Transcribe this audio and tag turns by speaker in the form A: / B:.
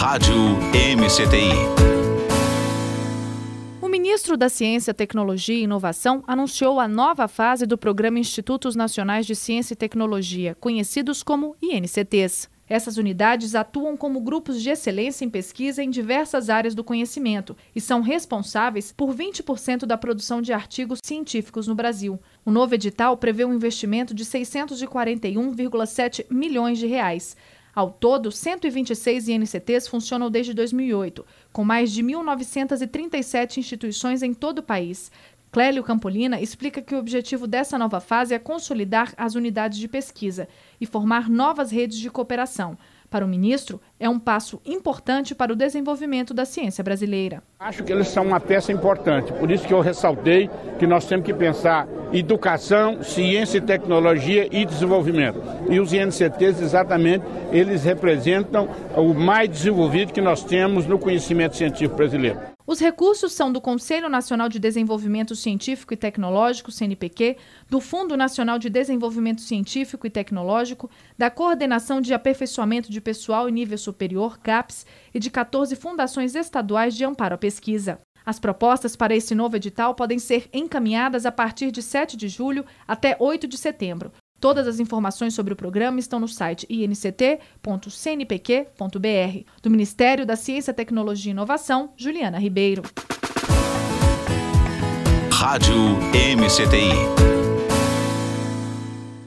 A: Rádio MCTI.
B: O ministro da Ciência, Tecnologia e Inovação anunciou a nova fase do Programa Institutos Nacionais de Ciência e Tecnologia, conhecidos como INCTs. Essas unidades atuam como grupos de excelência em pesquisa em diversas áreas do conhecimento e são responsáveis por 20% da produção de artigos científicos no Brasil. O novo edital prevê um investimento de R$ 641,7 milhões de reais. Ao todo, 126 INCTs funcionam desde 2008, com mais de 1.937 instituições em todo o país. Clélio Campolina explica que o objetivo dessa nova fase é consolidar as unidades de pesquisa e formar novas redes de cooperação. Para o ministro, é um passo importante para o desenvolvimento da ciência brasileira.
C: Acho que eles são uma peça importante, por isso que eu ressaltei que nós temos que pensar educação, ciência e tecnologia e desenvolvimento. E os INCTs, exatamente, eles representam o mais desenvolvido que nós temos no conhecimento científico brasileiro.
B: Os recursos são do Conselho Nacional de Desenvolvimento Científico e Tecnológico, CNPq, do Fundo Nacional de Desenvolvimento Científico e Tecnológico, da Coordenação de Aperfeiçoamento de Pessoal em Nível Superior, CAPES, e de 14 fundações estaduais de amparo à pesquisa. As propostas para esse novo edital podem ser encaminhadas a partir de 7 de julho até 8 de setembro. Todas as informações sobre o programa estão no site inct.cnpq.br. Do Ministério da Ciência, Tecnologia e Inovação, Juliana Ribeiro.
A: Rádio MCTI.